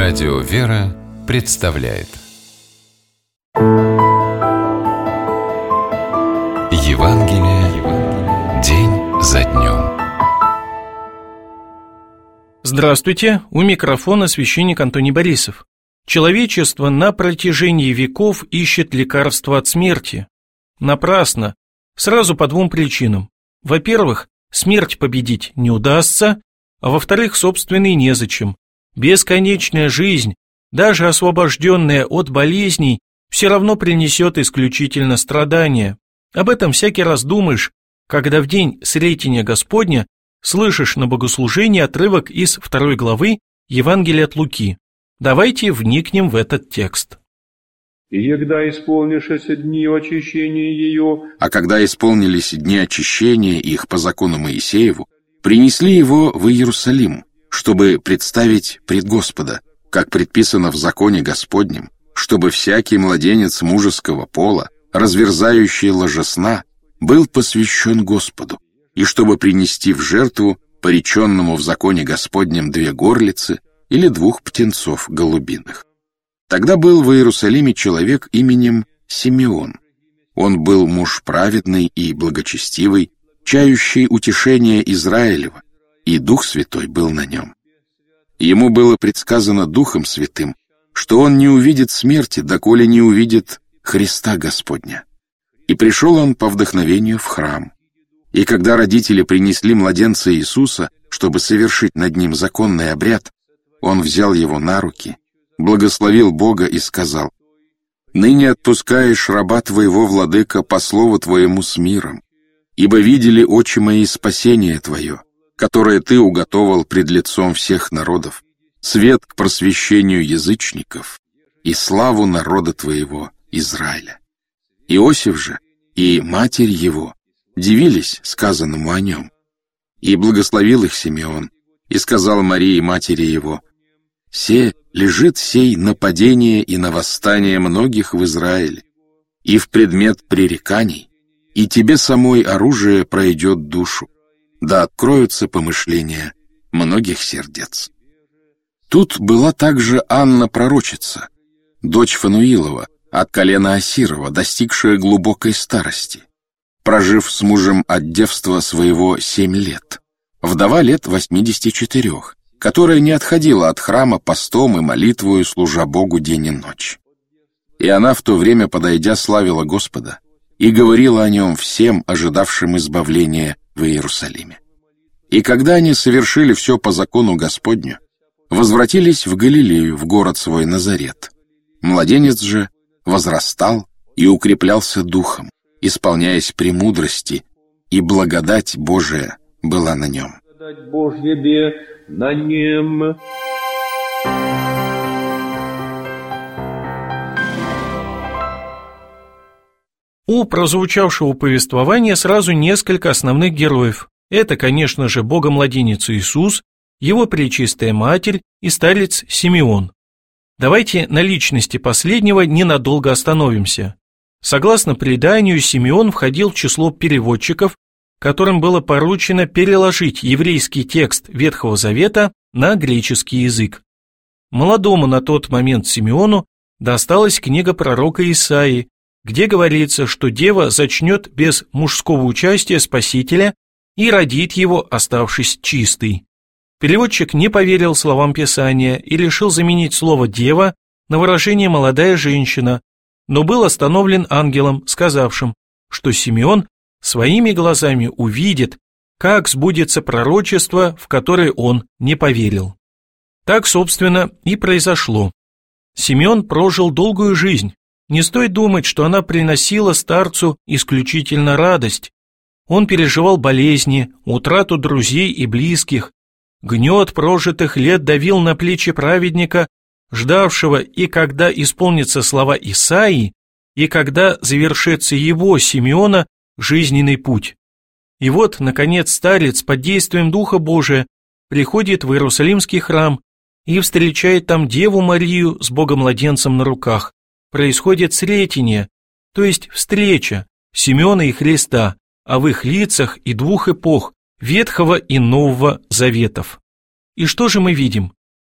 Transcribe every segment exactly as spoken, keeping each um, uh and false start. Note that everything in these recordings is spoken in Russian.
Радио «Вера» представляет Евангелие день за днем. Здравствуйте, у микрофона священник Антоний Борисов. Человечество на протяжении веков ищет лекарства от смерти. Напрасно. Сразу по двум причинам. Во-первых, смерть победить не удастся, а во-вторых, собственный незачем. Бесконечная жизнь, даже освобожденная от болезней, все равно принесет исключительно страдания. Об этом всякий раз думаешь, когда в день Сретения Господня слышишь на богослужении отрывок из второй главы Евангелия от Луки. Давайте вникнем в этот текст. «И егда исполнишься дни очищения ее...» А когда исполнились дни очищения их по закону Моисееву, принесли его в Иерусалим, чтобы представить пред Господа, как предписано в законе Господнем, чтобы всякий младенец мужеского пола, разверзающий ложесна, был посвящен Господу, и чтобы принести в жертву пореченному в законе Господнем две горлицы или двух птенцов голубиных. Тогда был в Иерусалиме человек именем Симеон. Он был муж праведный и благочестивый, чающий утешение Израилева, и Дух Святой был на нем. Ему было предсказано Духом Святым, что он не увидит смерти, доколе не увидит Христа Господня. И пришел он по вдохновению в храм. И когда родители принесли младенца Иисуса, чтобы совершить над ним законный обряд, он взял его на руки, благословил Бога и сказал: «Ныне отпускаешь раба твоего, владыка, по слову твоему с миром, ибо видели очи мои спасение твое, которое ты уготовал пред лицом всех народов, свет к просвещению язычников и славу народа твоего Израиля». Иосиф же и матерь его дивились сказанному о нем. И благословил их Симеон, и сказал Марии, матери его: «Се лежит сей на падение и на восстание многих в Израиле, и в предмет пререканий, и тебе самой оружие пройдет душу, да откроются помышления многих сердец». Тут была также Анна пророчица, дочь Фануилова, от колена Асирова, достигшая глубокой старости, прожив с мужем от девства своего семь лет, вдова лет восьмидесяти четырех, которая не отходила от храма постом и молитвою, служа Богу день и ночь. И она в то время, подойдя, славила Господа и говорила о нем всем, ожидавшим избавления в Иерусалиме. И когда они совершили все по закону Господню, возвратились в Галилею, в город свой Назарет. Младенец же возрастал и укреплялся духом, исполняясь премудрости, и благодать Божия была на нем. Благодать Божья бе на нем. У прозвучавшего повествования сразу несколько основных героев. Это, конечно же, Богомладенец Иисус, его пречистая матерь и старец Симеон. Давайте на личности последнего ненадолго остановимся. Согласно преданию, Симеон входил в число переводчиков, которым было поручено переложить еврейский текст Ветхого Завета на греческий язык. Молодому на тот момент Симеону досталась книга пророка Исаии, где говорится, что дева зачнет без мужского участия Спасителя и родит его, оставшись чистой. Переводчик не поверил словам Писания и решил заменить слово «дева» на выражение «молодая женщина», но был остановлен ангелом, сказавшим, что Симеон своими глазами увидит, как сбудется пророчество, в которое он не поверил. Так, собственно, и произошло. Симеон прожил долгую жизнь. Не стоит думать, что она приносила старцу исключительно радость. Он переживал болезни, утрату друзей и близких. Гнет прожитых лет давил на плечи праведника, ждавшего, и когда исполнятся слова Исаии, и когда завершится его, Симеона, жизненный путь. И вот, наконец, старец под действием Духа Божия приходит в Иерусалимский храм и встречает там Деву Марию с Богомладенцем на руках. Происходит сретение, то есть встреча Симеона и Христа, а в их лицах и двух эпох, Ветхого и Нового Заветов. И что же мы видим?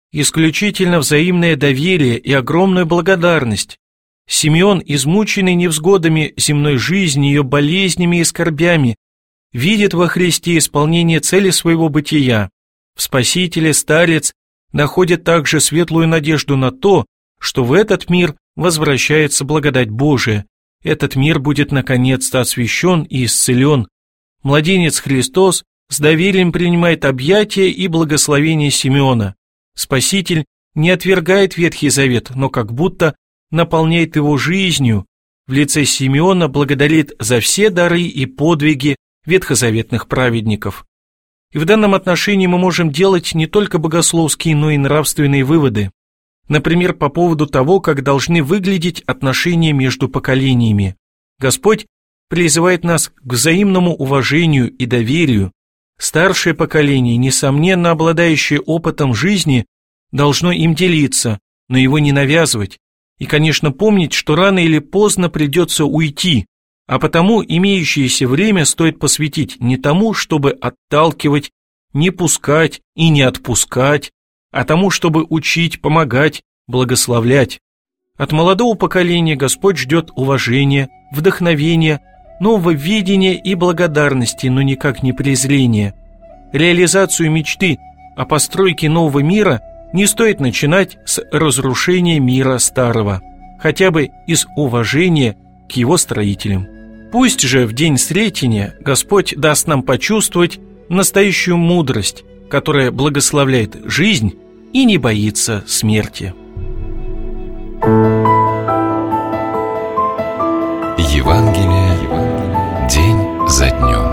исключительно взаимное доверие и огромную благодарность. Симеон, измученный невзгодами земной жизни, ее болезнями и скорбями, видит во Христе исполнение цели своего бытия. В Спасителе старец находит также светлую надежду на то, что в этот мир возвращается благодать Божия. Этот мир будет наконец-то освящен и исцелен. Младенец Христос с доверием принимает объятия и благословение Симеона. Спаситель не отвергает Ветхий Завет, но как будто наполняет его жизнью. В лице Симеона благодарит за все дары и подвиги ветхозаветных праведников. И в данном отношении мы можем делать не только богословские, но и нравственные выводы. Например, по поводу того, как должны выглядеть отношения между поколениями. Господь призывает нас к взаимному уважению и доверию. Старшее поколение, несомненно обладающее опытом жизни, должно им делиться, но его не навязывать. И, конечно, помнить, что рано или поздно придется уйти, а потому имеющееся время стоит посвятить не тому, чтобы отталкивать, не пускать и не отпускать, а тому, чтобы учить, помогать, благословлять. От молодого поколения Господь ждет уважения, вдохновения, нового видения и благодарности, но никак не презрения. Реализацию мечты о постройке нового мира не стоит начинать с разрушения мира старого, хотя бы из уважения к его строителям. Пусть же в день Сретения Господь даст нам почувствовать настоящую мудрость, которая благословляет жизнь и не боится смерти. Евангелие день за днем.